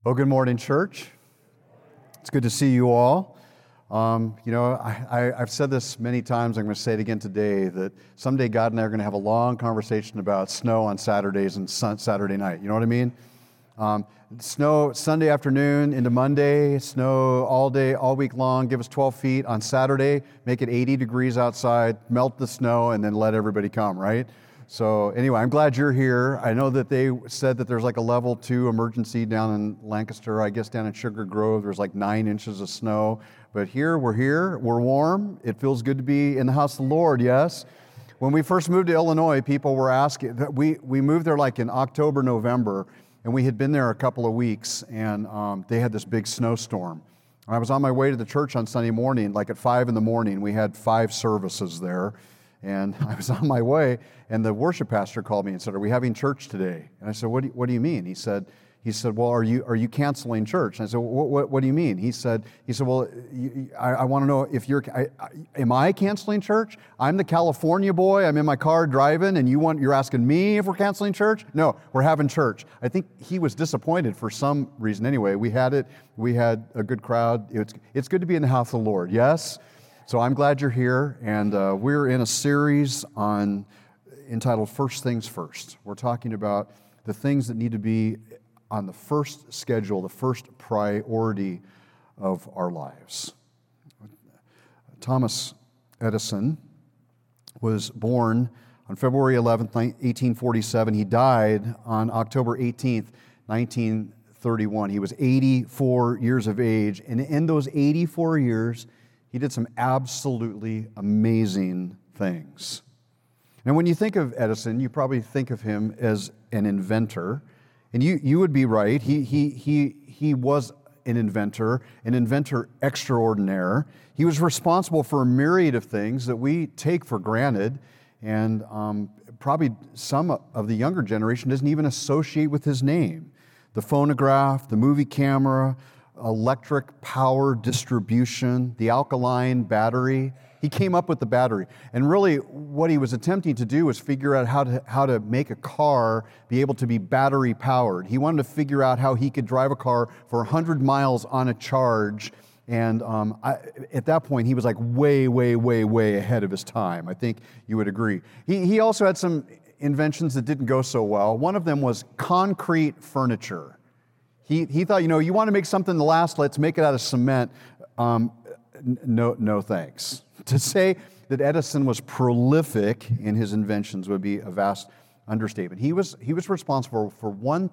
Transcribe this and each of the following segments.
Well, good morning, church. It's good to see you all. I've said this many times. I'm going to say it again today, that someday God and I are going to have a long conversation about snow on Saturdays and Saturday night. You know what I mean? Snow Sunday afternoon into Monday, snow all day, all week long, give us 12 feet. On Saturday, make it 80 degrees outside, melt the snow, and then let everybody come, right? So anyway, I'm glad you're here. I know that they said that there's like a level 2 emergency down in Lancaster. I guess down in Sugar Grove, there's like 9 inches of snow. But here, we're warm. It feels good to be in the house of the Lord, yes? When we first moved to Illinois, people were asking, we moved there like in October, November, and we had been there a couple of weeks, and they had this big snowstorm. I was on my way to the church on Sunday morning, like at 5 in the morning. We had 5 services there. And I was on my way, and the worship pastor called me and said, "Are we having church today?" And I said, "What do you mean?" He said, "Well, are you canceling church?" And I said, "What do you mean?" He said, "Well, I want to know if am I canceling church? I'm the California boy. I'm in my car driving, and you're asking me if we're canceling church? No, we're having church." I think he was disappointed for some reason. Anyway, we had a good crowd. It's good to be in the house of the Lord. Yes. So I'm glad you're here, and we're in a series entitled First Things First. We're talking about the things that need to be on the first schedule, the first priority of our lives. Thomas Edison was born on February 11th, 1847. He died on October 18th, 1931. He was 84 years of age, and in those 84 years, he did some absolutely amazing things. Now, when you think of Edison, you probably think of him as an inventor, and you would be right. He was an inventor extraordinaire. He was responsible for a myriad of things that we take for granted, and probably some of the younger generation doesn't even associate with his name. The phonograph, the movie camera, electric power distribution, the alkaline battery. He came up with the battery. And really what he was attempting to do was figure out how to make a car be able to be battery powered. He wanted to figure out how he could drive a car for 100 miles on a charge. And at that point, he was like way, way, way, way ahead of his time. I think you would agree. He also had some inventions that didn't go so well. One of them was concrete furniture. He thought, you want to make something last, let's make it out of cement. No thanks. To say that Edison was prolific in his inventions would be a vast understatement. He was responsible for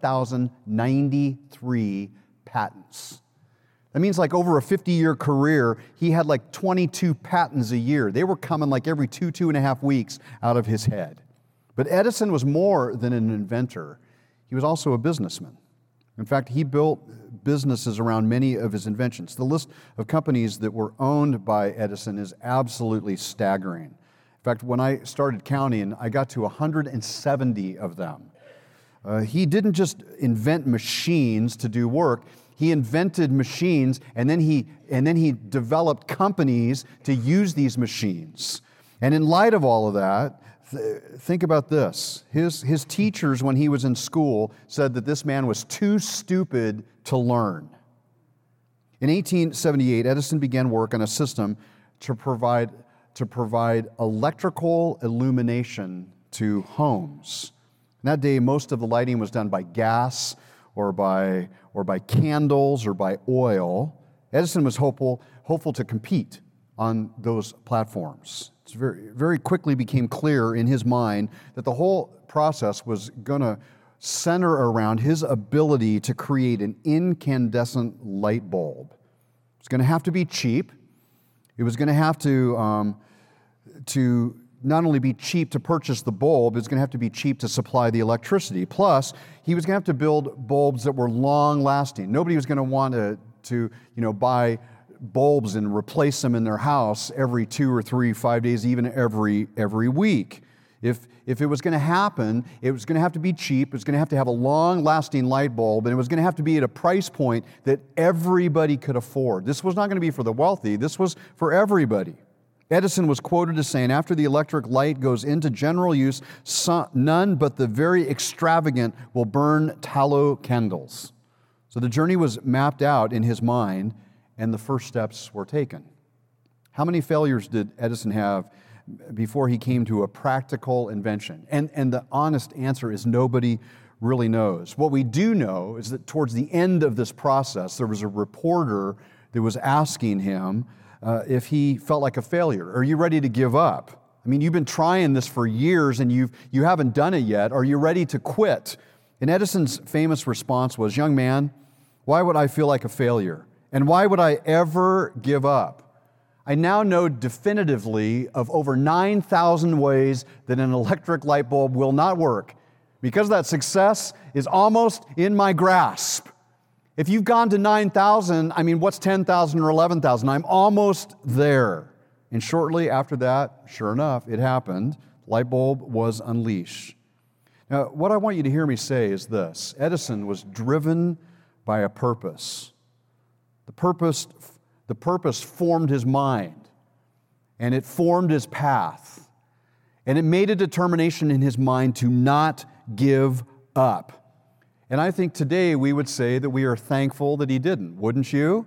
1,093 patents. That means like over a 50-year career, he had like 22 patents a year. They were coming like every 2.5 weeks out of his head. But Edison was more than an inventor. He was also a businessman. In fact, he built businesses around many of his inventions. The list of companies that were owned by Edison is absolutely staggering. In fact, when I started counting, I got to 170 of them. He didn't just invent machines to do work. He invented machines, and then he developed companies to use these machines. And in light of all of that, think about this. His teachers, when he was in school, said that this man was too stupid to learn. In 1878, Edison began work on a system to provide electrical illumination to homes. In that day, most of the lighting was done by gas or by candles or by oil. Edison was hopeful to compete on those platforms. It very, very quickly became clear in his mind that the whole process was going to center around his ability to create an incandescent light bulb. It's going to have to be cheap. It was going to have to not only be cheap to purchase the bulb, it's going to have to be cheap to supply the electricity. Plus, he was going to have to build bulbs that were long-lasting. Nobody was going to want to buy bulbs and replace them in their house every 2 or 3, 5 days, even every week. If it was going to happen, it was going to have to be cheap, it was going to have a long-lasting light bulb, and it was going to have to be at a price point that everybody could afford. This was not going to be for the wealthy, this was for everybody. Edison was quoted as saying, after the electric light goes into general use, none but the very extravagant will burn tallow candles. So the journey was mapped out in his mind, and the first steps were taken. How many failures did Edison have before he came to a practical invention? And the honest answer is nobody really knows. What we do know is that towards the end of this process, there was a reporter that was asking him if he felt like a failure. Are you ready to give up? I mean, you've been trying this for years and you haven't done it yet. Are you ready to quit? And Edison's famous response was, "Young man, why would I feel like a failure? And why would I ever give up? I now know definitively of over 9,000 ways that an electric light bulb will not work, because that success is almost in my grasp." If you've gone to 9,000, I mean, what's 10,000 or 11,000? I'm almost there. And shortly after that, sure enough, it happened. Light bulb was unleashed. Now, what I want you to hear me say is this: Edison was driven by a purpose. The purpose formed his mind, and it formed his path, and it made a determination in his mind to not give up. And I think today we would say that we are thankful that he didn't, wouldn't you?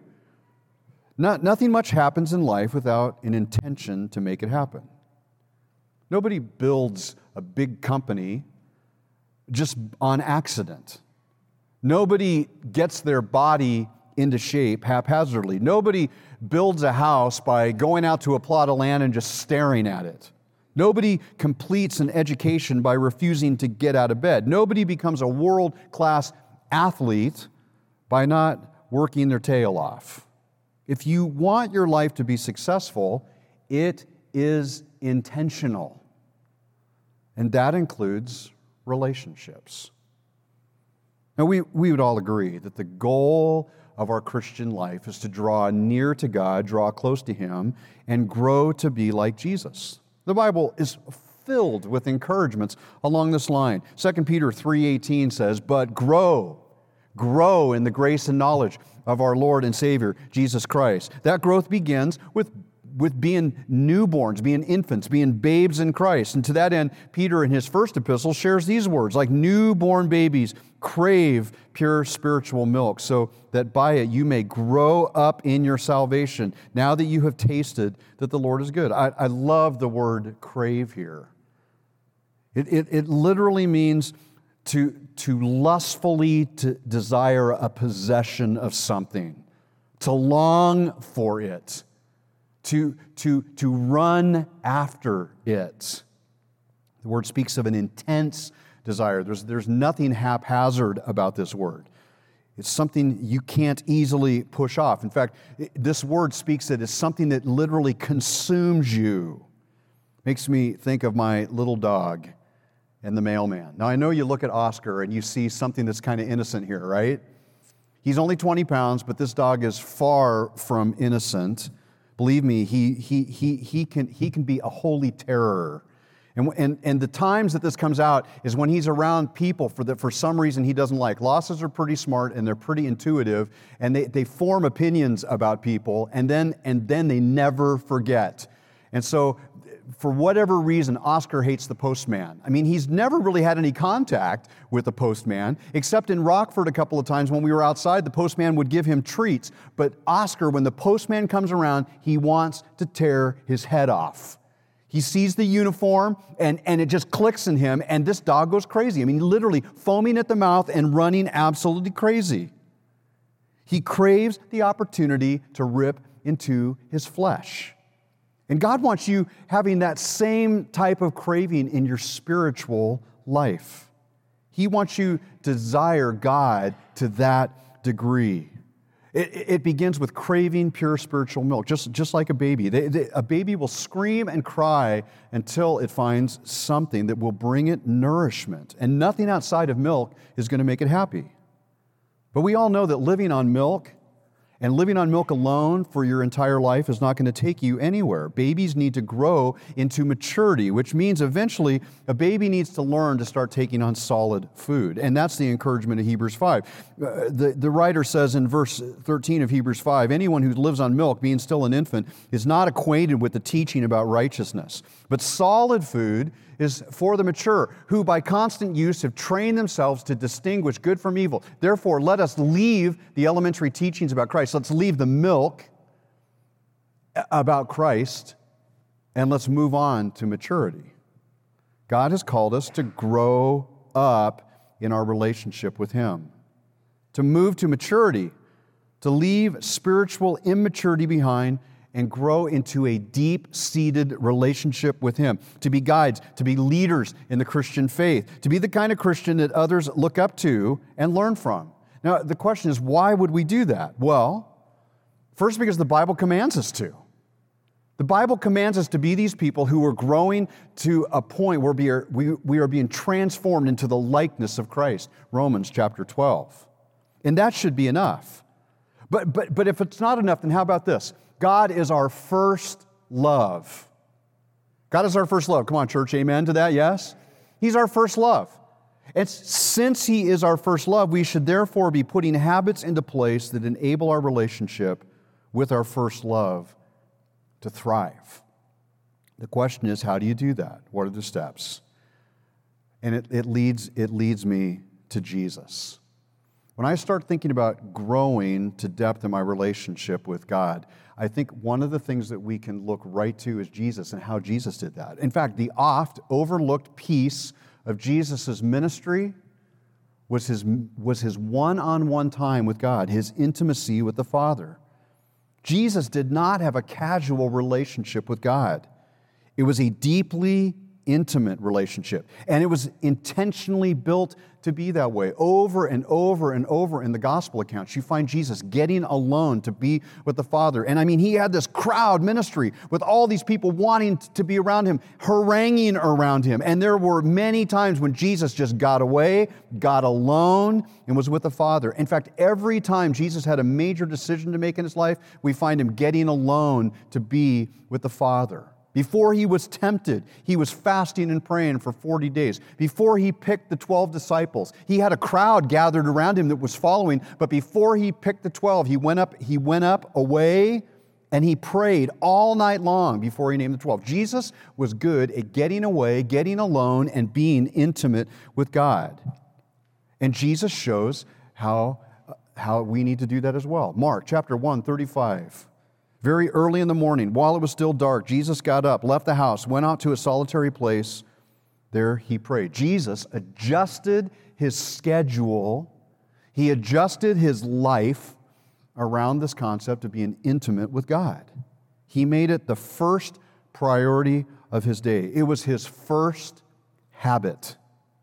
Nothing much happens in life without an intention to make it happen. Nobody builds a big company just on accident. Nobody gets their body into shape haphazardly. Nobody builds a house by going out to a plot of land and just staring at it. Nobody completes an education by refusing to get out of bed. Nobody becomes a world-class athlete by not working their tail off. If you want your life to be successful, it is intentional. And that includes relationships. Now, we would all agree that the goal of our Christian life is to draw near to God, draw close to Him, and grow to be like Jesus. The Bible is filled with encouragements along this line. 2 Peter 3:18 says, "But grow in the grace and knowledge of our Lord and Savior, Jesus Christ." That growth begins with being newborns, being infants, being babes in Christ. And to that end, Peter in his first epistle shares these words: "Like newborn babies, crave pure spiritual milk, so that by it you may grow up in your salvation, now that you have tasted that the Lord is good." I love the word crave here. It literally means to lustfully to desire a possession of something, to long for it, to run after it. The word speaks of an intense desire. There's nothing haphazard about this word. It's something you can't easily push off. In fact, this word speaks it as something that literally consumes you. Makes me think of my little dog and the mailman. Now, I know you look at Oscar and you see something that's kind of innocent here, right? He's only 20 pounds, but this dog is far from innocent. Believe me, he can be a holy terror. And the times that this comes out is when he's around people for some reason he doesn't like. Losses are pretty smart and they're pretty intuitive, and they form opinions about people, and then they never forget. And so, for whatever reason, Oscar hates the postman. I mean, he's never really had any contact with the postman, except in Rockford a couple of times when we were outside, the postman would give him treats. But Oscar, when the postman comes around, he wants to tear his head off. He sees the uniform, and it just clicks in him, and this dog goes crazy. I mean, literally foaming at the mouth and running absolutely crazy. He craves the opportunity to rip into his flesh. And God wants you having that same type of craving in your spiritual life. He wants you to desire God to that degree. It begins with craving pure spiritual milk, just like a baby. A baby will scream and cry until it finds something that will bring it nourishment. And nothing outside of milk is going to make it happy. But we all know that living on milk and living on milk alone for your entire life is not going to take you anywhere. Babies need to grow into maturity, which means eventually a baby needs to learn to start taking on solid food. And that's the encouragement of Hebrews 5. The writer says in verse 13 of Hebrews 5, "Anyone who lives on milk, being still an infant, is not acquainted with the teaching about righteousness. But solid food is for the mature, who by constant use have trained themselves to distinguish good from evil. Therefore, let us leave the elementary teachings about Christ. Let's leave the milk about Christ, and let's move on to maturity. God has called us to grow up in our relationship with Him, to move to maturity, to leave spiritual immaturity behind and grow into a deep-seated relationship with Him, to be guides, to be leaders in the Christian faith, to be the kind of Christian that others look up to and learn from. Now, the question is, why would we do that? Well, first, because the Bible commands us to. The Bible commands us to be these people who are growing to a point where we are being transformed into the likeness of Christ, Romans chapter 12. And that should be enough. But if it's not enough, then how about this? God is our first love. God is our first love. Come on, church, amen to that, yes? He's our first love. And since He is our first love, we should therefore be putting habits into place that enable our relationship with our first love to thrive. The question is, how do you do that? What are the steps? And it leads me to Jesus. When I start thinking about growing to depth in my relationship with God, I think one of the things that we can look right to is Jesus and how Jesus did that. In fact, the oft overlooked piece of Jesus' ministry was his one-on-one time with God, His intimacy with the Father. Jesus did not have a casual relationship with God. It was a deeply intimate relationship, and it was intentionally built to be that way. Over and over and over in the gospel accounts, you find Jesus getting alone to be with the Father. And I mean, He had this crowd ministry with all these people wanting to be around Him, haranguing around Him. And there were many times when Jesus just got away, got alone, and was with the Father. In fact, every time Jesus had a major decision to make in His life, we find Him getting alone to be with the Father. Before He was tempted, He was fasting and praying for 40 days. Before He picked the 12 disciples, He had a crowd gathered around Him that was following. But before He picked the 12, He went up away and He prayed all night long before He named the 12. Jesus was good at getting away, getting alone, and being intimate with God. And Jesus shows how we need to do that as well. Mark chapter 1, 35. Very early in the morning, while it was still dark, Jesus got up, left the house, went out to a solitary place. There He prayed. Jesus adjusted His schedule. He adjusted His life around this concept of being intimate with God. He made it the first priority of His day. It was His first habit.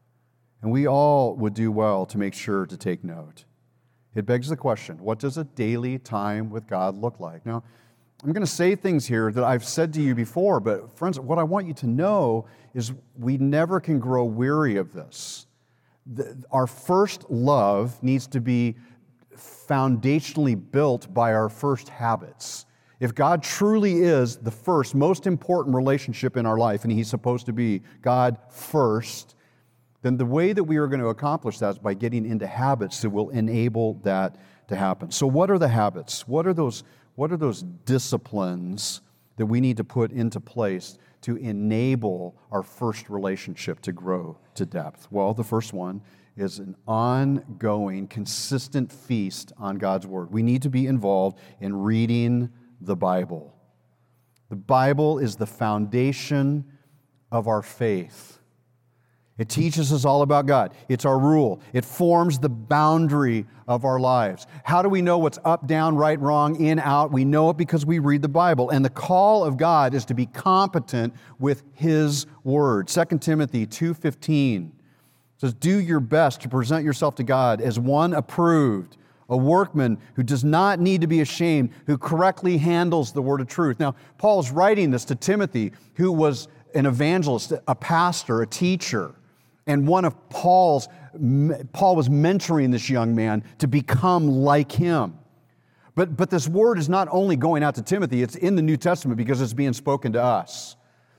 And we all would do well to make sure to take note. It begs the question, what does a daily time with God look like? Now, I'm going to say things here that I've said to you before, but friends, what I want you to know is we never can grow weary of this. Our first love needs to be foundationally built by our first habits. If God truly is the first, most important relationship in our life, and He's supposed to be God first, then the way that we are going to accomplish that is by getting into habits that will enable that to happen. So what are the habits? What are those disciplines that we need to put into place to enable our first relationship to grow to depth? Well, the first one is an ongoing, consistent feast on God's Word. We need to be involved in reading the Bible. The Bible is the foundation of our faith. It teaches us all about God. It's our rule. It forms the boundary of our lives. How do we know what's up, down, right, wrong, in, out? We know it because we read the Bible. And the call of God is to be competent with His Word. 2 Timothy 2:15 says, "Do your best to present yourself to God as one approved, a workman who does not need to be ashamed, who correctly handles the word of truth." Now, Paul's writing this to Timothy, who was an evangelist, a pastor, a teacher. And Paul was mentoring this young man to become like him. But this word is not only going out to Timothy, it's in the New Testament because it's being spoken to us.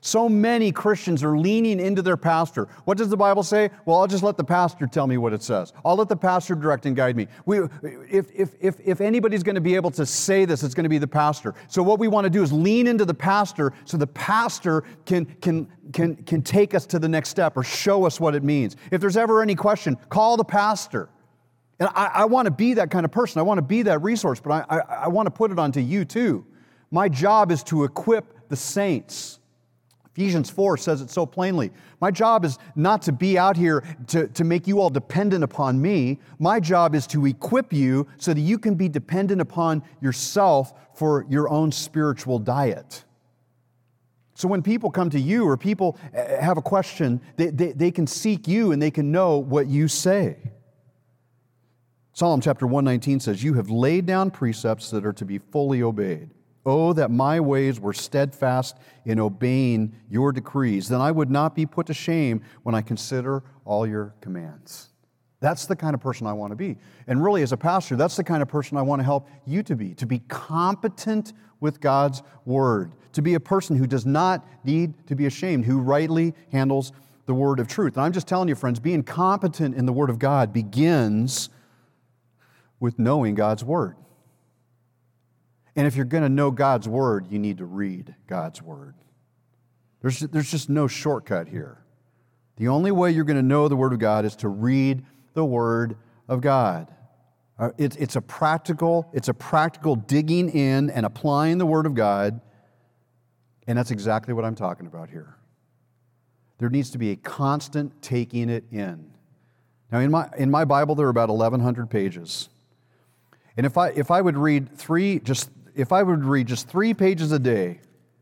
So many Christians are leaning into their pastor. What does the Bible say? Well, I'll just let the pastor tell me what it says. I'll let the pastor direct and guide me. If anybody's going to be able to say this, it's going to be the pastor. So what we want to do is lean into the pastor so the pastor can take us to the next step or show us what it means. If there's ever any question, call the pastor. And I want to be that kind of person. I want to be that resource, but I want to put it onto you too. My job is to equip the saints. Ephesians 4 says it so plainly. My job is not to be out here to make you all dependent upon me. My job is to equip you so that you can be dependent upon yourself for your own spiritual diet. So when people come to you or people have a question, they can seek you and they can know what you say. Psalm chapter 119 says, "You have laid down precepts that are to be fully obeyed. Oh, that my ways were steadfast in obeying your decrees. Then I would not be put to shame when I consider all your commands." That's the kind of person I want to be. And really, as a pastor, that's the kind of person I want to help you to be competent with God's Word, to be a person who does not need to be ashamed, who rightly handles the Word of truth. And I'm just telling you, friends, being competent in the Word of God begins with knowing God's Word. And if you're going to know God's Word, you need to read God's Word. There's just no shortcut here. The only way you're going to know the Word of God is to read the Word of God. It's a practical digging in and applying the Word of God, and that's exactly what I'm talking about here. There needs to be a constant taking it in. Now, in my Bible, there are about 1,100 pages. And if I would read just 3 pages a day,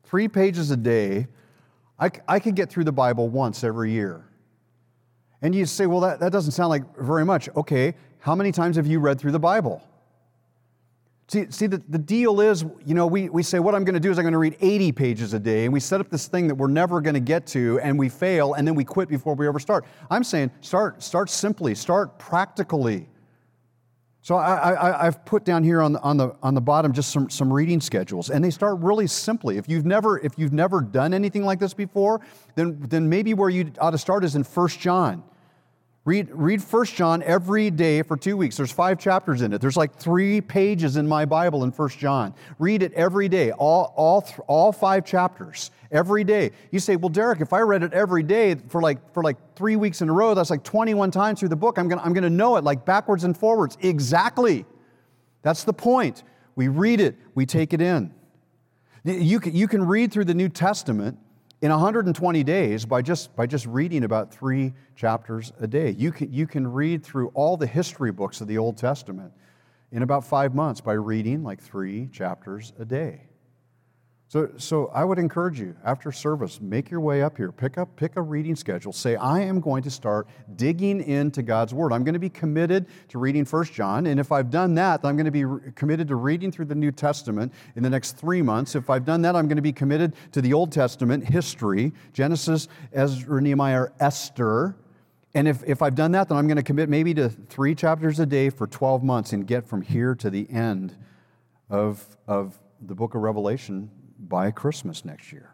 I could get through the Bible once every year. And you say, well, that doesn't sound like very much. Okay, how many times have you read through the Bible? See, the deal is, we say, what I'm going to do is I'm going to read 80 pages a day, and we set up this thing that we're never going to get to, and we fail, and then we quit before we ever start. I'm saying, start simply, start practically. So I've put down here on the bottom just some reading schedules, and they start really simply. If you've never done anything like this before, then maybe where you ought to start is in 1 John. Read 1 John every day for 2 weeks. There's 5 chapters in it. There's like 3 pages in my Bible in 1 John. Read it every day, all 5 chapters every day. You say, well, Derek, if I read it every day for like 3 weeks in a row, that's like 21 times through the book. I'm gonna know it like backwards and forwards. Exactly. That's the point. We read it. We take it in. You can read through the New Testament in 120 days by just reading about 3 chapters a day. You can read through all the history books of the Old Testament in about 5 months by reading like 3 chapters a day. So I would encourage you, after service, make your way up here. Pick a reading schedule. Say, I am going to start digging into God's Word. I'm going to be committed to reading 1 John, and if I've done that, then I'm going to be committed to reading through the New Testament in the next 3 months. If I've done that, I'm going to be committed to the Old Testament history, Genesis, Ezra, Nehemiah, Esther. And if I've done that, then I'm going to commit maybe to 3 chapters a day for 12 months and get from here to the end of the book of Revelation by Christmas next year.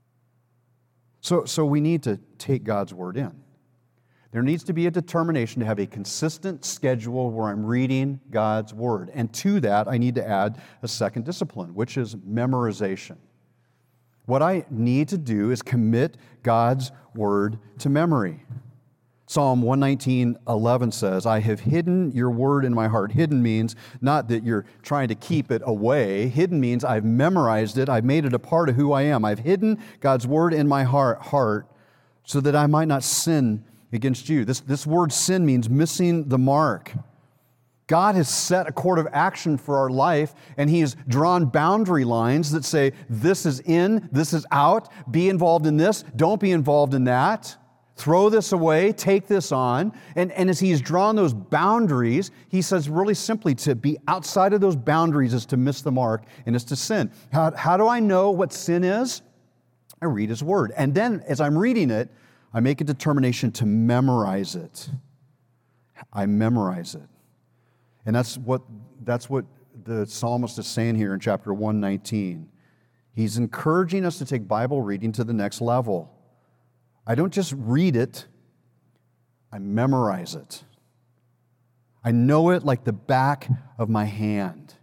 So we need to take God's Word in. There needs to be a determination to have a consistent schedule where I'm reading God's Word. And to that, I need to add a second discipline, which is memorization. What I need to do is commit God's Word to memory. Psalm 119:11 says, I have hidden your word in my heart. Hidden means not that you're trying to keep it away. Hidden means I've memorized it. I've made it a part of who I am. I've hidden God's word in my heart so that I might not sin against you. This word sin means missing the mark. God has set a course of action for our life, and He has drawn boundary lines that say, this is in, this is out, be involved in this, don't be involved in that. Throw this away, take this on. And as He's drawn those boundaries, He says really simply to be outside of those boundaries is to miss the mark and is to sin. How do I know what sin is? I read His Word. And then as I'm reading it, I make a determination to memorize it. I memorize it. And that's what the psalmist is saying here in chapter 119. He's encouraging us to take Bible reading to the next level. I don't just read it, I memorize it. I know it like the back of my hand.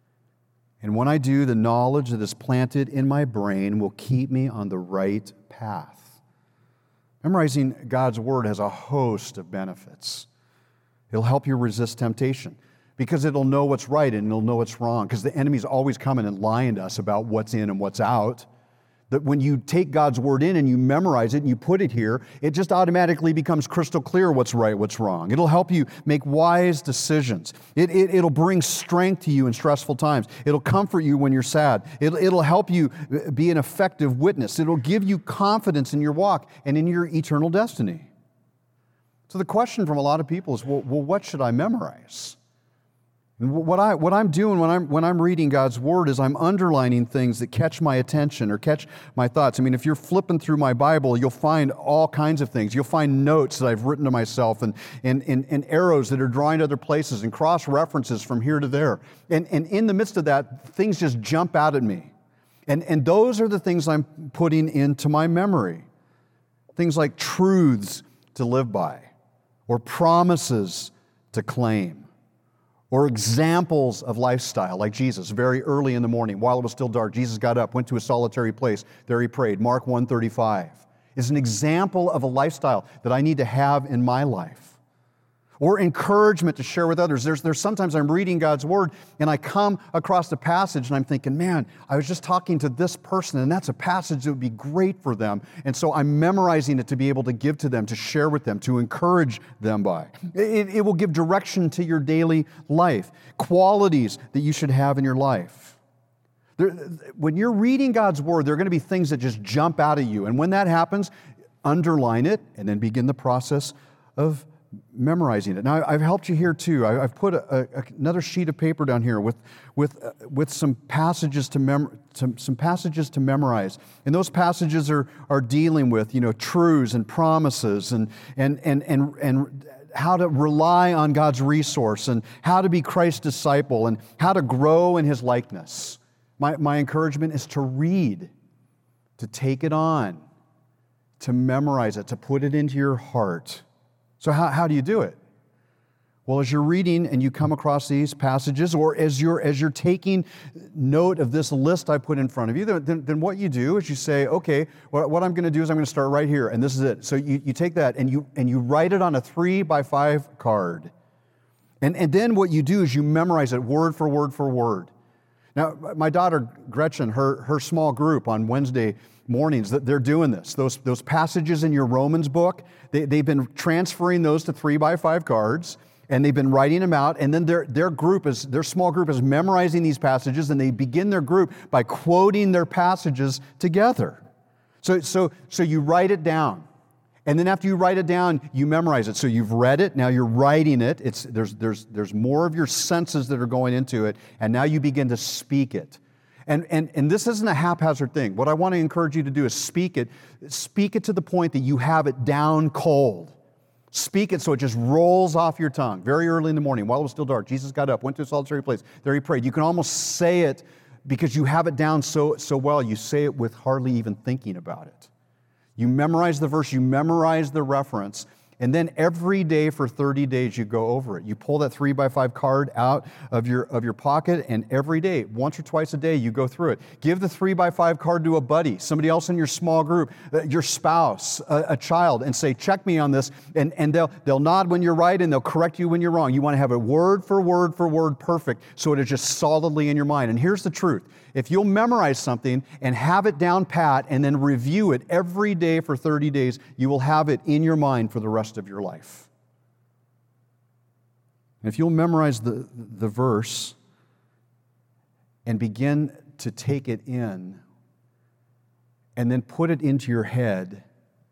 And when I do, the knowledge that is planted in my brain will keep me on the right path. Memorizing God's Word has a host of benefits. It'll help you resist temptation because it'll know what's right and it'll know what's wrong, because the enemy's always coming and lying to us about what's in and what's out. That when you take God's Word in and you memorize it and you put it here, it just automatically becomes crystal clear what's right, what's wrong. It'll help you make wise decisions. It'll bring strength to you in stressful times. It'll comfort you when you're sad. It'll help you be an effective witness. It'll give you confidence in your walk and in your eternal destiny. So the question from a lot of people is, well, what should I memorize? And what I'm doing when I'm reading God's Word is I'm underlining things that catch my attention or catch my thoughts. I mean, if you're flipping through my Bible, you'll find all kinds of things. You'll find notes that I've written to myself and arrows that are drawing to other places and cross-references from here to there. And in the midst of that, things just jump out at me. And those are the things I'm putting into my memory. Things like truths to live by or promises to claim. Or examples of lifestyle, like Jesus, very early in the morning, while it was still dark, Jesus got up, went to a solitary place. There he prayed. Mark 1:35 is an example of a lifestyle that I need to have in my life. Or encouragement to share with others. There's sometimes I'm reading God's Word and I come across a passage and I'm thinking, man, I was just talking to this person and that's a passage that would be great for them. And so I'm memorizing it to be able to give to them, to share with them, to encourage them by. It will give direction to your daily life, qualities that you should have in your life. When you're reading God's Word, there are going to be things that just jump out at you. And when that happens, underline it and then begin the process of memorizing it. Now, I've helped you here too. I've put another sheet of paper down here with some passages to some passages to memorize. And those passages are dealing with, truths and promises and how to rely on God's resource and how to be Christ's disciple and how to grow in His likeness. My encouragement is to read, to take it on, to memorize it, to put it into your heart. So how do you do it? Well, as you're reading and you come across these passages, or as you're taking note of this list I put in front of you, then what you do is you say, okay, what I'm going to do is I'm going to start right here, and this is it. So you take that and you write it on a 3x5 card. And then what you do is you memorize it word for word for word. Now, my daughter Gretchen, her small group on Wednesday mornings, that they're doing this. Those passages in your Romans book, they've been transferring those to 3x5 cards, and they've been writing them out, and then their small group is memorizing these passages, and they begin their group by quoting their passages together. So you write it down. And then after you write it down, you memorize it. So you've read it, now you're writing it. There's more of your senses that are going into it, and now you begin to speak it. And this isn't a haphazard thing. What I want to encourage you to do is speak it to the point that you have it down cold. Speak it so it just rolls off your tongue. Very early in the morning, while it was still dark, Jesus got up, went to a solitary place. There he prayed. You can almost say it because you have it down so well. You say it with hardly even thinking about it. You memorize the verse, you memorize the reference, and then every day for 30 days you go over it. You pull that 3x5 card out of your pocket, and every day, once or twice a day, you go through it. Give the 3x5 card to a buddy, somebody else in your small group, your spouse, a child, and say, check me on this, and they'll nod when you're right and they'll correct you when you're wrong. You want to have it word for word perfect so it is just solidly in your mind. And here's the truth. If you'll memorize something and have it down pat and then review it every day for 30 days, you will have it in your mind for the rest of your life. And if you'll memorize the verse and begin to take it in and then put it into your head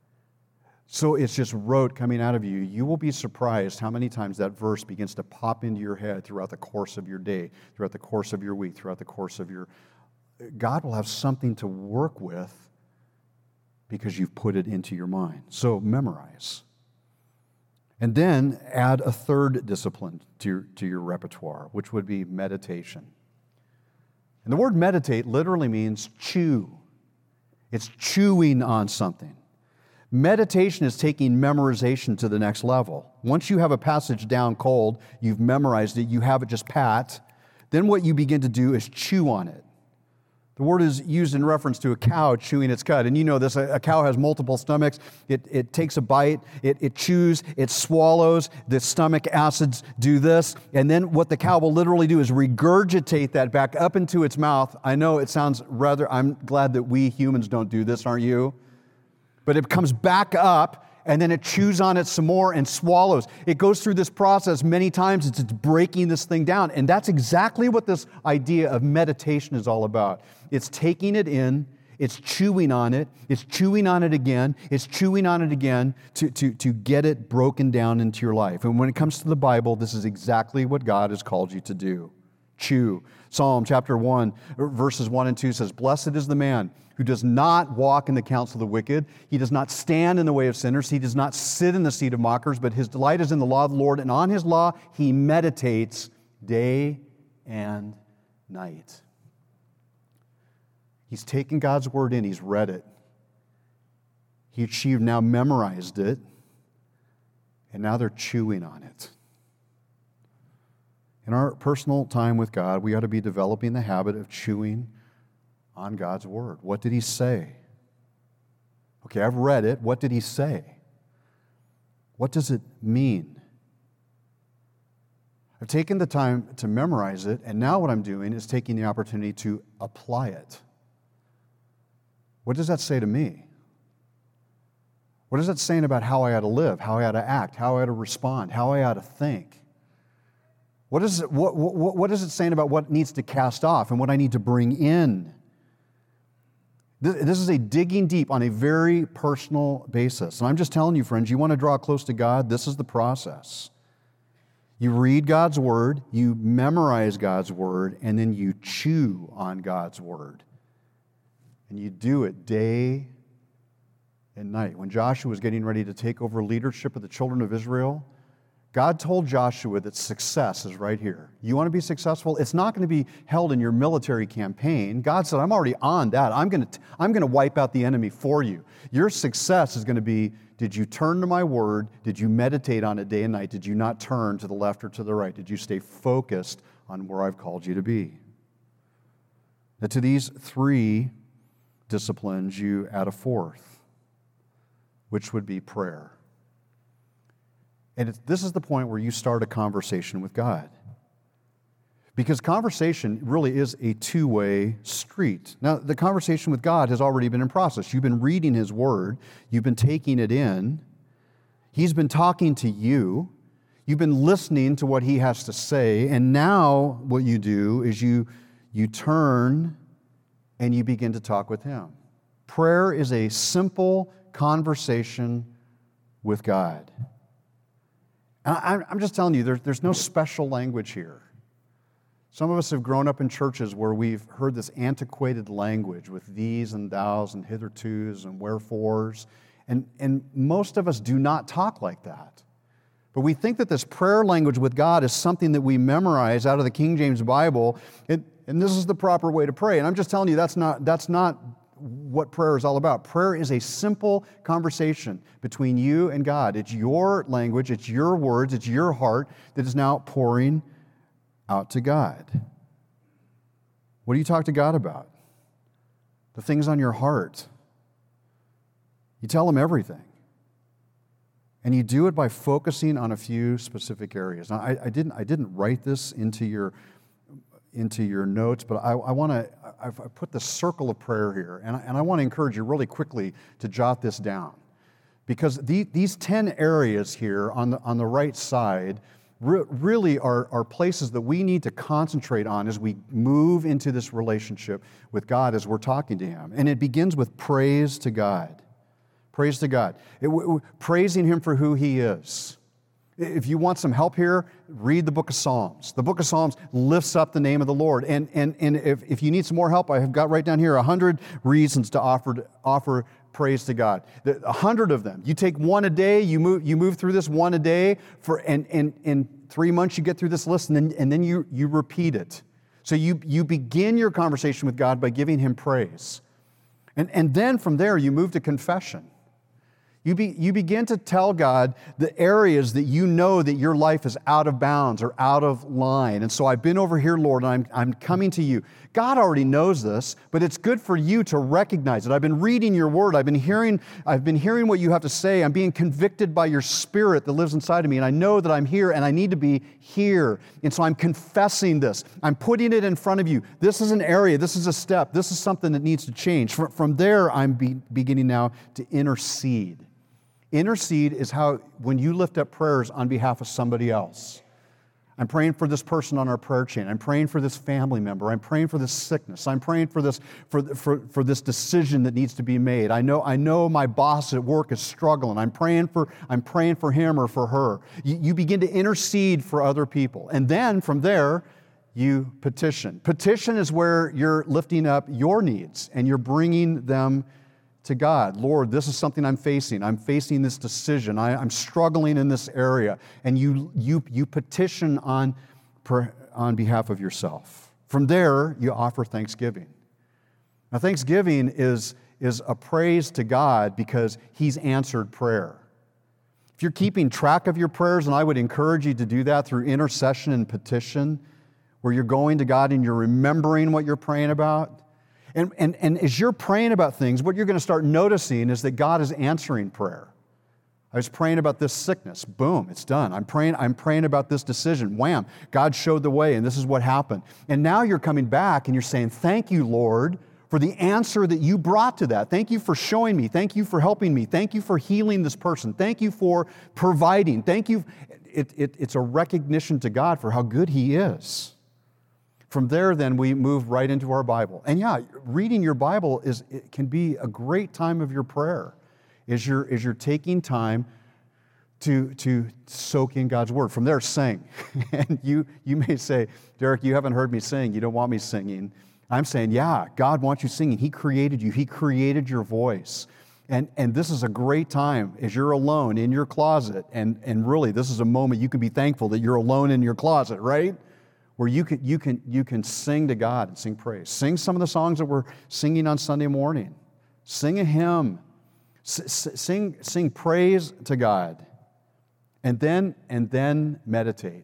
so it's just rote coming out of you, you will be surprised how many times that verse begins to pop into your head throughout the course of your day, throughout the course of your week, throughout the course of your... God will have something to work with because you've put it into your mind. So memorize. And then add a third discipline to your repertoire, which would be meditation. And the word meditate literally means chew. It's chewing on something. Meditation is taking memorization to the next level. Once you have a passage down cold, you've memorized it, you have it just pat, then what you begin to do is chew on it. The word is used in reference to a cow chewing its cud. And you know this, a cow has multiple stomachs. It takes a bite, it chews, it swallows, the stomach acids do this, and then what the cow will literally do is regurgitate that back up into its mouth. I know it sounds rather, I'm glad that we humans don't do this, aren't you? But it comes back up, and then it chews on it some more and swallows. It goes through this process many times. It's breaking this thing down. And that's exactly what this idea of meditation is all about. It's taking it in, it's chewing on it again, it's chewing on it again to get it broken down into your life. And when it comes to the Bible, this is exactly what God has called you to do. Chew. Psalm chapter 1, verses 1 and 2 says, "Blessed is the man who does not walk in the counsel of the wicked. He does not stand in the way of sinners. He does not sit in the seat of mockers, but his delight is in the law of the Lord, and on his law he meditates day and night." He's taken God's word in. He's read it. She now memorized it, and now they're chewing on it. In our personal time with God, we ought to be developing the habit of chewing on God's word. What did he say? Okay, I've read it. What did he say? What does it mean? I've taken the time to memorize it, and now what I'm doing is taking the opportunity to apply it. What does that say to me? What is that saying about how I ought to live, how I ought to act, how I ought to respond, how I ought to think? What is it saying about what needs to cast off and what I need to bring in? This is a digging deep on a very personal basis. And I'm just telling you, friends, you want to draw close to God, this is the process. You read God's word, you memorize God's word, and then you chew on God's word. And you do it day and night. When Joshua was getting ready to take over leadership of the children of Israel, God told Joshua that success is right here. You want to be successful? It's not going to be held in your military campaign. God said, I'm already on that. I'm going to wipe out the enemy for you. Your success is going to be, did you turn to my word? Did you meditate on it day and night? Did you not turn to the left or to the right? Did you stay focused on where I've called you to be? Now, to these three disciplines, you add a fourth, which would be prayer. And this is the point where you start a conversation with God. Because conversation really is a two-way street. Now, the conversation with God has already been in process. You've been reading His Word. You've been taking it in. He's been talking to you. You've been listening to what He has to say. And now what you do is you turn and you begin to talk with Him. Prayer is a simple conversation with God. I'm just telling you, there's no special language here. Some of us have grown up in churches where we've heard this antiquated language with these and thous and hithertos and wherefores, and most of us do not talk like that. But we think that this prayer language with God is something that we memorize out of the King James Bible, and this is the proper way to pray. And I'm just telling you, that's not what prayer is all about. Prayer is a simple conversation between you and God. It's your language, it's your words, it's your heart that is now pouring out to God. What do you talk to God about? The things on your heart. You tell Him everything. And you do it by focusing on a few specific areas. Now, I didn't write this into your notes, but I've put the circle of prayer here, and I want to encourage you really quickly to jot this down, because these 10 areas here on the right side really are places that we need to concentrate on as we move into this relationship with God as we're talking to Him. And it begins with praise to God. Praise to God. Praising Him for who He is. If you want some help here, read the book of Psalms. The book of Psalms lifts up the name of the Lord. And if you need some more help, I have got right down here 100 reasons to offer praise to God. 100 of them. You take one a day, you move through this one a day, and in 3 months you get through this list, and then you repeat it. So you begin your conversation with God by giving Him praise. And then from there, you move to confession. You begin to tell God the areas that you know that your life is out of bounds or out of line. And so I've been over here, Lord, and I'm coming to you. God already knows this, but it's good for you to recognize it. I've been reading your word. I've been hearing what you have to say. I'm being convicted by your Spirit that lives inside of me. And I know that I'm here and I need to be here. And so I'm confessing this. I'm putting it in front of you. This is an area. This is a step. This is something that needs to change. From there, I'm beginning now to intercede. Intercede is how, when you lift up prayers on behalf of somebody else. I'm praying for this person on our prayer chain. I'm praying for this family member. I'm praying for this sickness. I'm praying for this for this decision that needs to be made. I know my boss at work is struggling. I'm praying for him or for her. You begin to intercede for other people. And then from there, you petition. Petition is where you're lifting up your needs and you're bringing them to God. Lord, this is something I'm facing. I'm facing this decision. I'm struggling in this area. And you petition on behalf of yourself. From there, you offer thanksgiving. Now, thanksgiving is a praise to God because He's answered prayer. If you're keeping track of your prayers, and I would encourage you to do that through intercession and petition, where you're going to God and you're remembering what you're praying about. And as you're praying about things, what you're going to start noticing is that God is answering prayer. I was praying about this sickness. Boom, it's done. I'm praying about this decision. Wham, God showed the way, and this is what happened. And now you're coming back and you're saying, thank you, Lord, for the answer that you brought to that. Thank you for showing me. Thank you for helping me. Thank you for healing this person. Thank you for providing. Thank you. It's a recognition to God for how good He is. From there, then, we move right into our Bible. And yeah, reading your Bible it can be a great time of your prayer as you're taking time to soak in God's Word. From there, sing. And you may say, Derek, you haven't heard me sing. You don't want me singing. I'm saying, yeah, God wants you singing. He created you. He created your voice. And this is a great time as you're alone in your closet. And really, this is a moment you can be thankful that you're alone in your closet, right? Where you can sing to God and sing praise. Sing some of the songs that we're singing on Sunday morning. Sing a hymn. Sing praise to God. And then meditate.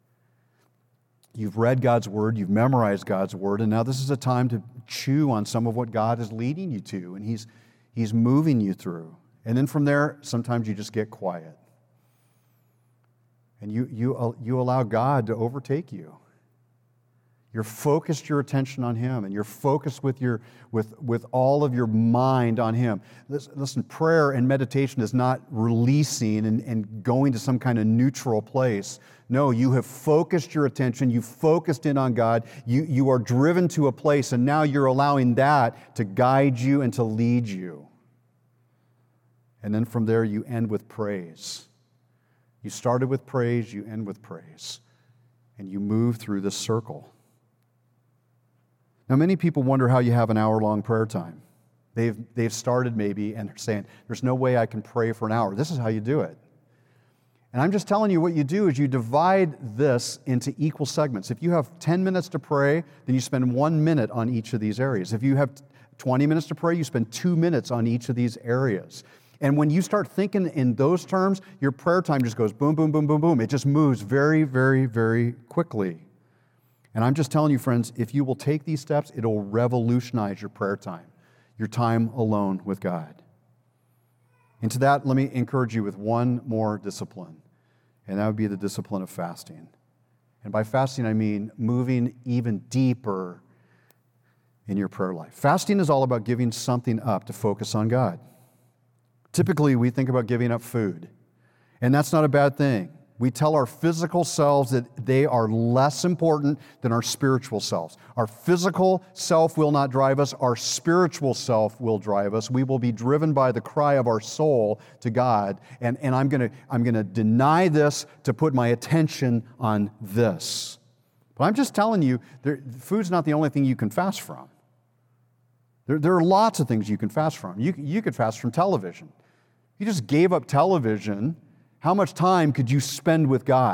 You've read God's Word, you've memorized God's Word, and now this is a time to chew on some of what God is leading you to, and He's moving you through. And then from there, sometimes you just get quiet. And you allow God to overtake you. You're focused your attention on Him, and you're focused with all of your mind on Him. Listen, prayer and meditation is not releasing and going to some kind of neutral place. No, you have focused your attention, you've focused in on God, you are driven to a place, and now you're allowing that to guide you and to lead you. And then from there, you end with praise. You started with praise, you end with praise. And you move through this circle. Now, many people wonder how you have an hour-long prayer time. They've started maybe, and they're saying, there's no way I can pray for an hour. This is how you do it. And I'm just telling you, what you do is you divide this into equal segments. If you have 10 minutes to pray, then you spend 1 minute on each of these areas. If you have 20 minutes to pray, you spend 2 minutes on each of these areas. And when you start thinking in those terms, your prayer time just goes boom, boom, boom, boom, boom. It just moves very, very, very quickly. And I'm just telling you, friends, if you will take these steps, it'll revolutionize your prayer time, your time alone with God. And to that, let me encourage you with one more discipline, and that would be the discipline of fasting. And by fasting, I mean moving even deeper in your prayer life. Fasting is all about giving something up to focus on God. Typically, we think about giving up food, and that's not a bad thing. We tell our physical selves that they are less important than our spiritual selves. Our physical self will not drive us. Our spiritual self will drive us. We will be driven by the cry of our soul to God. And I'm gonna deny this to put my attention on this. But I'm just telling you, food's not the only thing you can fast from. There are lots of things you can fast from. You could fast from television. You just gave up television. How much time could you spend with God?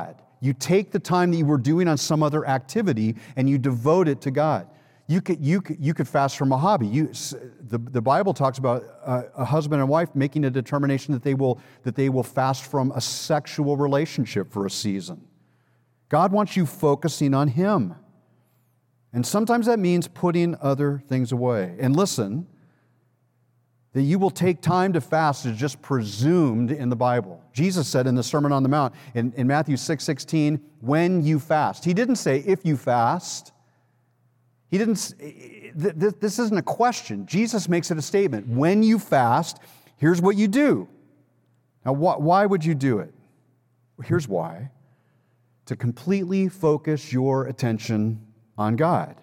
You take the time that you were doing on some other activity and you devote it to God. You could fast from a hobby. The Bible talks about a husband and wife making a determination that they will fast from a sexual relationship for a season. God wants you focusing on Him. And sometimes that means putting other things away. And listen, that you will take time to fast is just presumed in the Bible. Jesus said in the Sermon on the Mount, in Matthew 6:16, when you fast. He didn't say if you fast. He didn't. This isn't a question. Jesus makes it a statement. When you fast, here's what you do. Now, why would you do it? Here's why. To completely focus your attention on God.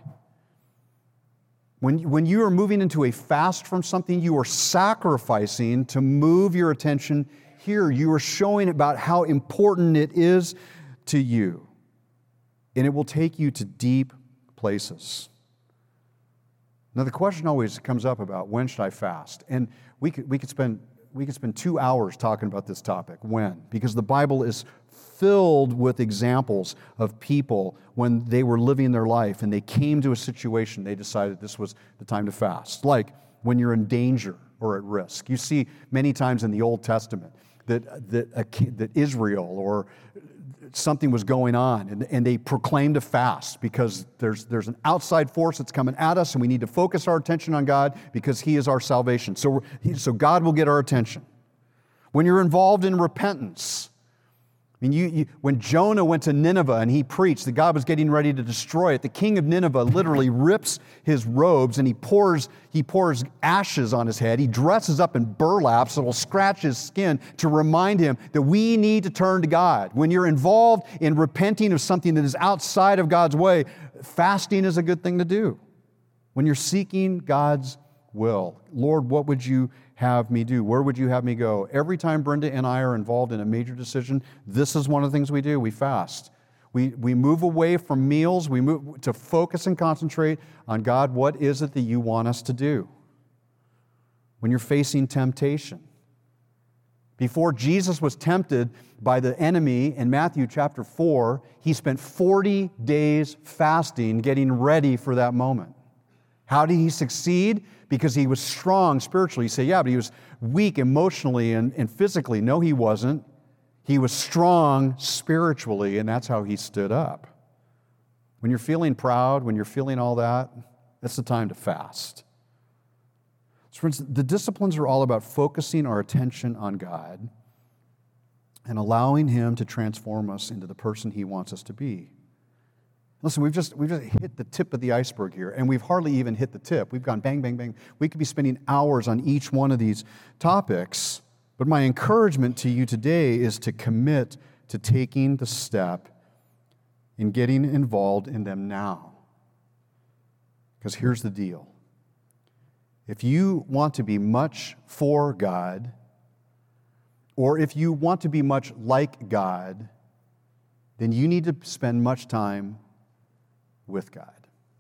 When you are moving into a fast from something, you are sacrificing to move your attention here. You are showing about how important it is to you. And it will take you to deep places. Now, the question always comes up about when should I fast? And we could spend 2 hours talking about this topic, when, because the Bible is filled with examples of people when they were living their life and they came to a situation, they decided this was the time to fast. Like when you're in danger or at risk. You see many times in the Old Testament that Israel or something was going on and they proclaimed a fast because there's an outside force that's coming at us and we need to focus our attention on God because He is our salvation. So God will get our attention. When you're involved in repentance, I mean, when Jonah went to Nineveh and he preached that God was getting ready to destroy it, the king of Nineveh literally rips his robes and he pours ashes on his head. He dresses up in burlap so it'll scratch his skin to remind him that we need to turn to God. When you're involved in repenting of something that is outside of God's way, fasting is a good thing to do. When you're seeking God's will, Lord, what would you have me do? Where would you have me go? Every time Brenda and I are involved in a major decision, this is one of the things we do. We fast. We move away from meals. We move to focus and concentrate on God. What is it that you want us to do? When you're facing temptation. Before Jesus was tempted by the enemy in Matthew chapter 4, He spent 40 days fasting, getting ready for that moment. How did He succeed? Because He was strong spiritually. You say, yeah, but He was weak emotionally and physically. No, He wasn't. He was strong spiritually, and that's how He stood up. When you're feeling proud, when you're feeling all that, that's the time to fast. So friends, the disciplines are all about focusing our attention on God and allowing Him to transform us into the person He wants us to be. Listen, we've just hit the tip of the iceberg here, and we've hardly even hit the tip. We've gone bang, bang, bang. We could be spending hours on each one of these topics, but my encouragement to you today is to commit to taking the step in getting involved in them now. Because here's the deal. If you want to be much for God, or if you want to be much like God, then you need to spend much time with God.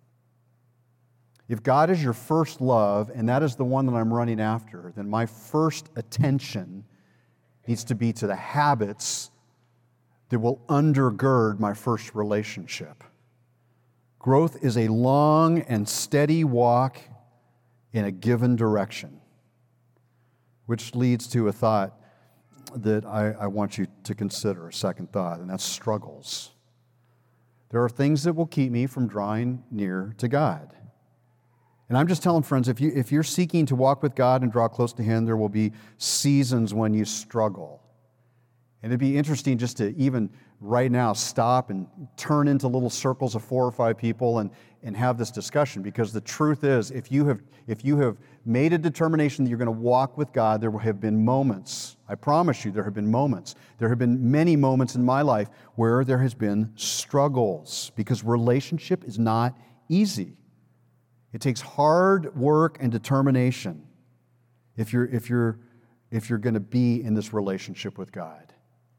If God is your first love, and that is the one that I'm running after, then my first attention needs to be to the habits that will undergird my first relationship. Growth is a long and steady walk in a given direction, which leads to a thought that I want you to consider, a second thought, and that's struggles. There are things that will keep me from drawing near to God. And I'm just telling friends, if you're seeking to walk with God and draw close to Him, there will be seasons when you struggle. And it'd be interesting just to even right now stop and turn into little circles of 4 or 5 people and have this discussion. Because the truth is, if you have made a determination that you're going to walk with God, there will have been moments. I promise you, there have been moments. There have been many moments in my life where there has been struggles, because relationship is not easy. It takes hard work and determination if you're going to be in this relationship with God.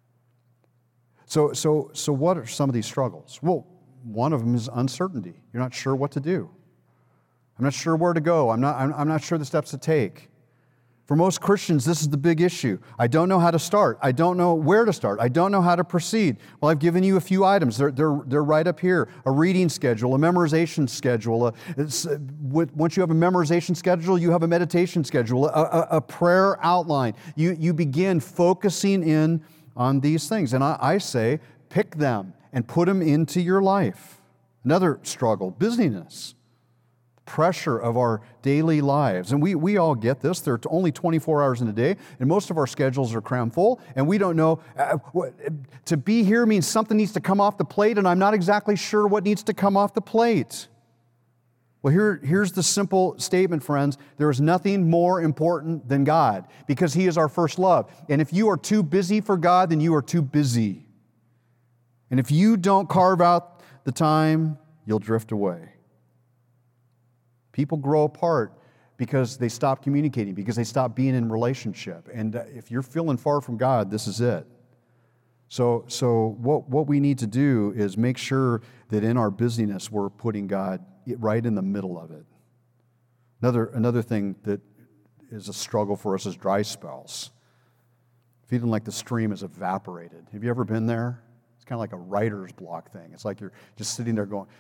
So what are some of these struggles? Well, one of them is uncertainty. You're not sure what to do. I'm not sure where to go. I'm not sure the steps to take. For most Christians, this is the big issue. I don't know how to start. I don't know where to start. I don't know how to proceed. Well, I've given you a few items. They're right up here. A reading schedule, a memorization schedule. Once you have a memorization schedule, you have a meditation schedule, a prayer outline. You begin focusing in on these things. And I say, pick them and put them into your life. Another struggle, busyness. Pressure of our daily lives. And we all get this. There are only 24 hours in a day, and most of our schedules are crammed full, and we don't know. To be here means something needs to come off the plate, and I'm not exactly sure what needs to come off the plate. Well, here's the simple statement, friends. There is nothing more important than God, because He is our first love. And if you are too busy for God, then you are too busy. And if you don't carve out the time, you'll drift away. People grow apart because they stop communicating, because they stop being in relationship. And if you're feeling far from God, this is it. So what we need to do is make sure that in our busyness, we're putting God right in the middle of it. Another thing that is a struggle for us is dry spells. Feeling like the stream is evaporated. Have you ever been there? It's kind of like a writer's block thing. It's like you're just sitting there going,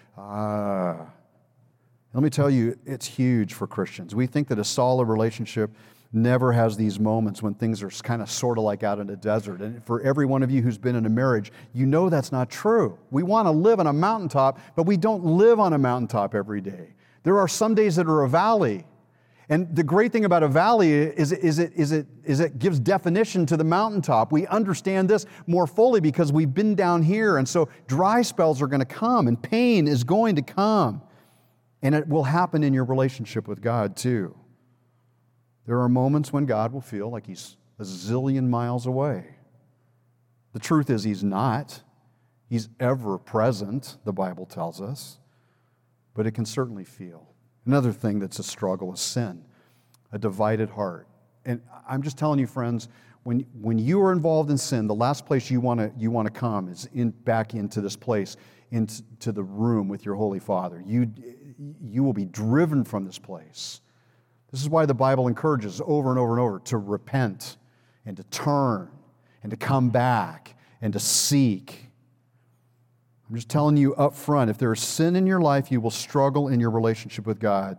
Let me tell you, it's huge for Christians. We think that a solid relationship never has these moments when things are kind of sort of like out in the desert. And for every one of you who's been in a marriage, you know that's not true. We want to live on a mountaintop, but we don't live on a mountaintop every day. There are some days that are a valley. And the great thing about a valley is it gives definition to the mountaintop. We understand this more fully because we've been down here. And so dry spells are going to come, and pain is going to come. And it will happen in your relationship with God too. There are moments when God will feel like He's a zillion miles away. The truth is He's not. He's ever present, the Bible tells us. But it can certainly feel. Another thing that's a struggle is sin, a divided heart. And I'm just telling you, friends, when you are involved in sin, the last place you want to come is back into this place, into the room with your Holy Father. You will be driven from this place. This is why the Bible encourages over and over and over to repent and to turn and to come back and to seek. I'm just telling you up front, if there is sin in your life, you will struggle in your relationship with God.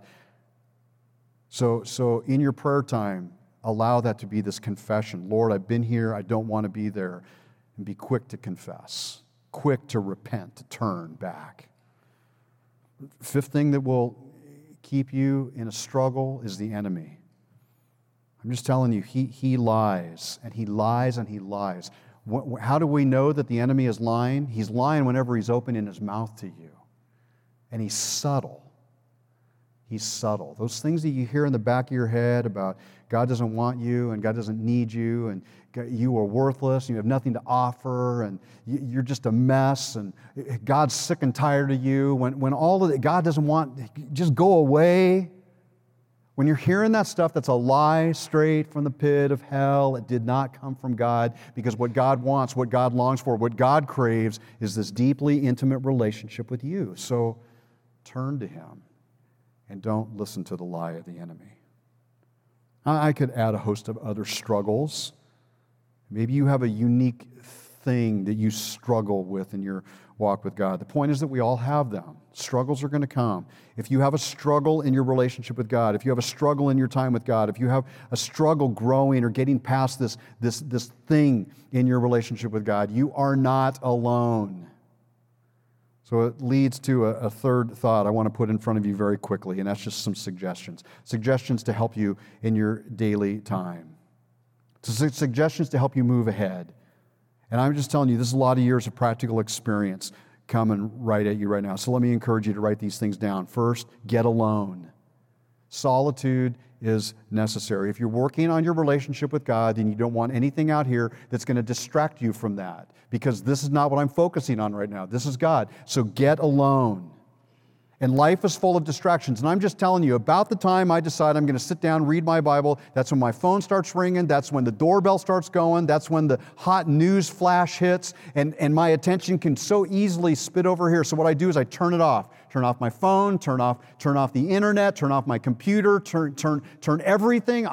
So in your prayer time, allow that to be this confession. Lord, I've been here, I don't want to be there. And be quick to confess, quick to repent, to turn back. Fifth thing that will keep you in a struggle is the enemy. I'm just telling you, he lies, and he lies, and he lies. How do we know that the enemy is lying? He's lying whenever he's opening his mouth to you. And he's subtle. He's subtle. Those things that you hear in the back of your head about God doesn't want you, and God doesn't need you, and you are worthless, and you have nothing to offer, and you're just a mess, and God's sick and tired of you. When all of it, God doesn't want, just go away. When you're hearing that stuff, that's a lie straight from the pit of hell. It did not come from God, because what God wants, what God longs for, what God craves is this deeply intimate relationship with you. So turn to Him and don't listen to the lie of the enemy. I could add a host of other struggles. Maybe you have a unique thing that you struggle with in your walk with God. The point is that we all have them. Struggles are going to come. If you have a struggle in your relationship with God, if you have a struggle in your time with God, if you have a struggle growing or getting past this thing in your relationship with God, you are not alone. So it leads to a third thought I want to put in front of you very quickly, and that's just some suggestions. Suggestions to help you in your daily time. Suggestions to help you move ahead. And I'm just telling you, this is a lot of years of practical experience coming right at you right now. So let me encourage you to write these things down. First, get alone. Solitude is necessary. If you're working on your relationship with God, then you don't want anything out here that's going to distract you from that, because this is not what I'm focusing on right now. This is God. So get alone. And life is full of distractions. And I'm just telling you, about the time I decide I'm going to sit down, read my Bible, that's when my phone starts ringing, that's when the doorbell starts going, that's when the hot news flash hits, and my attention can so easily spit over here. So what I do is I turn it off. Turn off my phone, turn off the internet, turn off my computer, turn everything off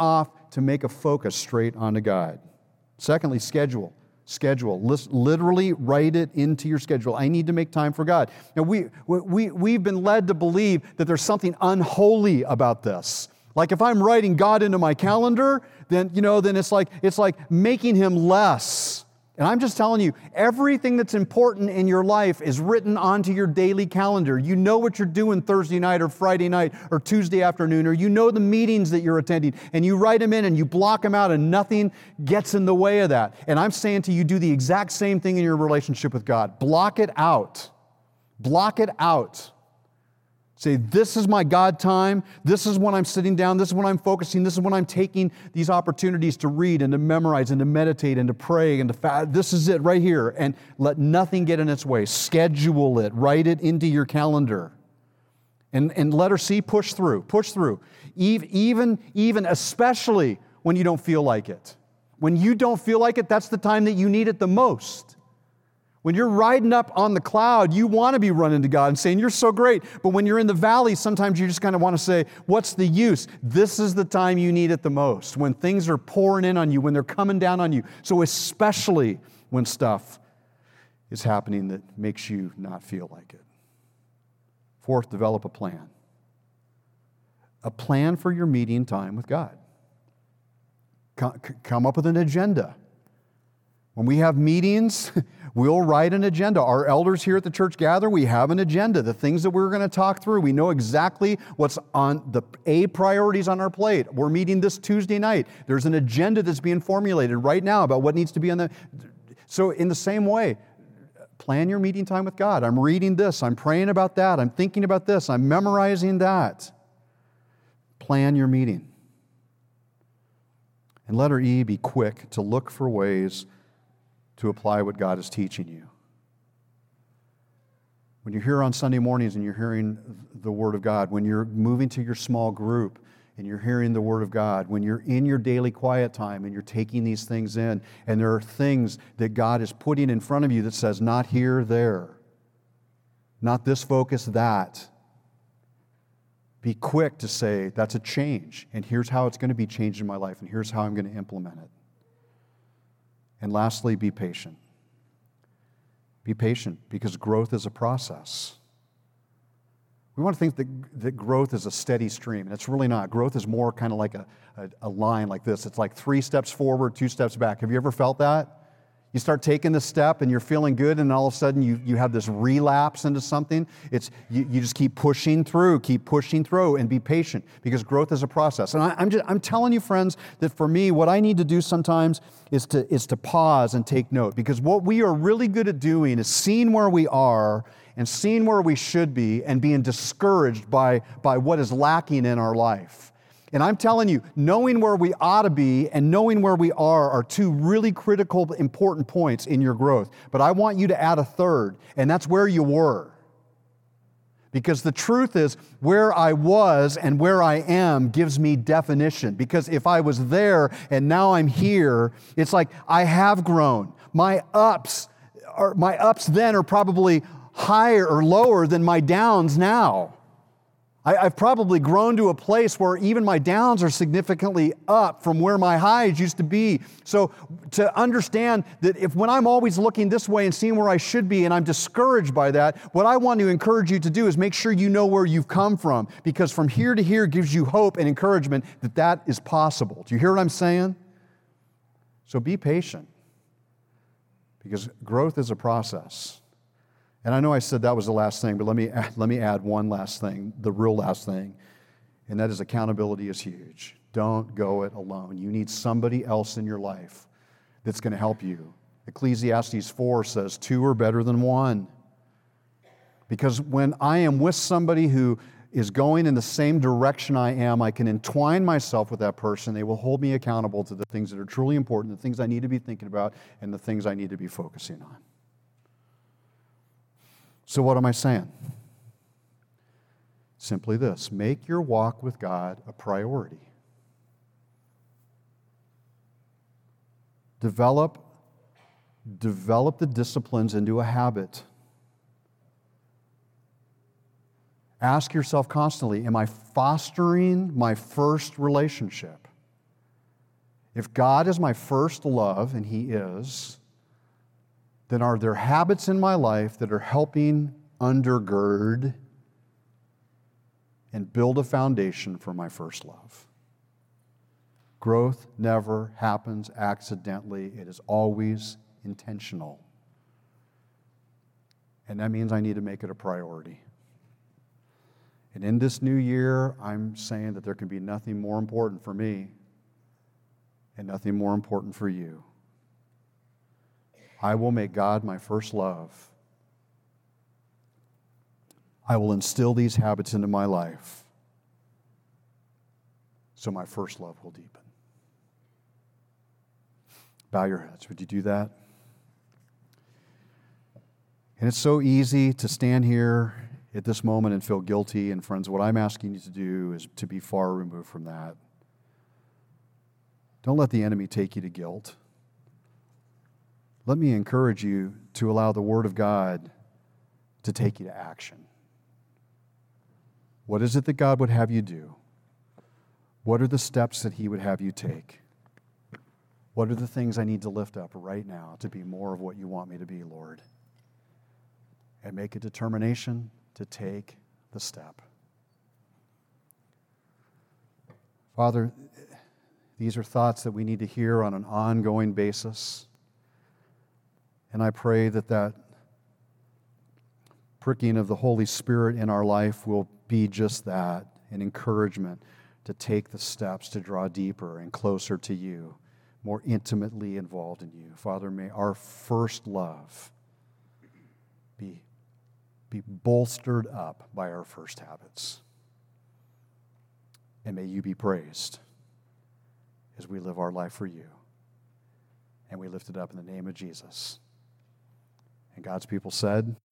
to make a focus straight onto God. Secondly, schedule. Schedule. Literally write it into your schedule. I need to make time for God. Now, we've been led to believe that there's something unholy about this. Like if I'm writing God into my calendar, then it's like making Him less. And I'm just telling you, everything that's important in your life is written onto your daily calendar. You know what you're doing Thursday night or Friday night or Tuesday afternoon, or you know the meetings that you're attending, and you write them in and you block them out and nothing gets in the way of that. And I'm saying to you, do the exact same thing in your relationship with God. Block it out. Block it out. Say, this is my God time. This is when I'm sitting down. This is when I'm focusing. This is when I'm taking these opportunities to read and to memorize and to meditate and to pray and to fast. This is it right here. And let nothing get in its way. Schedule it. Write it into your calendar. And letter C, push through. Push through. Even especially when you don't feel like it. When you don't feel like it, that's the time that you need it the most. When you're riding up on the cloud, you want to be running to God and saying, you're so great. But when you're in the valley, sometimes you just kind of want to say, what's the use? This is the time you need it the most. When things are pouring in on you, when they're coming down on you. So especially when stuff is happening that makes you not feel like it. Fourth, develop a plan. A plan for your meeting time with God. Come up with an agenda. When we have meetings, we'll write an agenda. Our elders here at the church gather, we have an agenda, the things that we're going to talk through. We know exactly what's on the priorities on our plate. We're meeting this Tuesday night. There's an agenda that's being formulated right now about what needs to be on the... So in the same way, plan your meeting time with God. I'm reading this. I'm praying about that. I'm thinking about this. I'm memorizing that. Plan your meeting. And letter E, be quick to look for ways to apply what God is teaching you. When you're here on Sunday mornings and you're hearing the Word of God, when you're moving to your small group and you're hearing the Word of God, when you're in your daily quiet time and you're taking these things in, and there are things that God is putting in front of you that says, not here, there, not this focus, that. Be quick to say, that's a change, and here's how it's going to be changed in my life, and here's how I'm going to implement it. And lastly, be patient. Be patient, because growth is a process. We want to think that growth is a steady stream, and it's really not. Growth is more kind of like a line like this. It's like 3 steps forward, 2 steps back. Have you ever felt that? You start taking the step and you're feeling good, and all of a sudden you have this relapse into something. You just keep pushing through, and be patient, because growth is a process. And I'm telling you, friends, that for me, what I need to do sometimes is to pause and take note, because what we are really good at doing is seeing where we are and seeing where we should be and being discouraged by what is lacking in our life. And I'm telling you, knowing where we ought to be and knowing where we are 2 really critical, important points in your growth. But I want you to add a third, and that's where you were. Because the truth is, where I was and where I am gives me definition. Because if I was there and now I'm here, it's like I have grown. My ups then are probably higher or lower than my downs now. I've probably grown to a place where even my downs are significantly up from where my highs used to be. So to understand that when I'm always looking this way and seeing where I should be and I'm discouraged by that, what I want to encourage you to do is make sure you know where you've come from, because from here to here gives you hope and encouragement that is possible. Do you hear what I'm saying? So be patient, because growth is a process. And I know I said that was the last thing, but let me add one last thing, the real last thing, and that is accountability is huge. Don't go it alone. You need somebody else in your life that's going to help you. Ecclesiastes 4 says 2 are better than 1. Because when I am with somebody who is going in the same direction I am, I can entwine myself with that person. They will hold me accountable to the things that are truly important, the things I need to be thinking about, and the things I need to be focusing on. So what am I saying? Simply this: make your walk with God a priority. Develop the disciplines into a habit. Ask yourself constantly, am I fostering my first relationship? If God is my first love, and He is, then are there habits in my life that are helping undergird and build a foundation for my first love? Growth never happens accidentally. It is always intentional. And that means I need to make it a priority. And in this new year, I'm saying that there can be nothing more important for me and nothing more important for you. I will make God my first love. I will instill these habits into my life so my first love will deepen. Bow your heads. Would you do that? And it's so easy to stand here at this moment and feel guilty. And friends, what I'm asking you to do is to be far removed from that. Don't let the enemy take you to guilt. Let me encourage you to allow the Word of God to take you to action. What is it that God would have you do? What are the steps that He would have you take? What are the things I need to lift up right now to be more of what you want me to be, Lord? And make a determination to take the step. Father, these are thoughts that we need to hear on an ongoing basis. And I pray that that pricking of the Holy Spirit in our life will be just that, an encouragement to take the steps to draw deeper and closer to you, more intimately involved in you. Father, may our first love be bolstered up by our first habits. And may you be praised as we live our life for you. And we lift it up in the name of Jesus. And God's people said,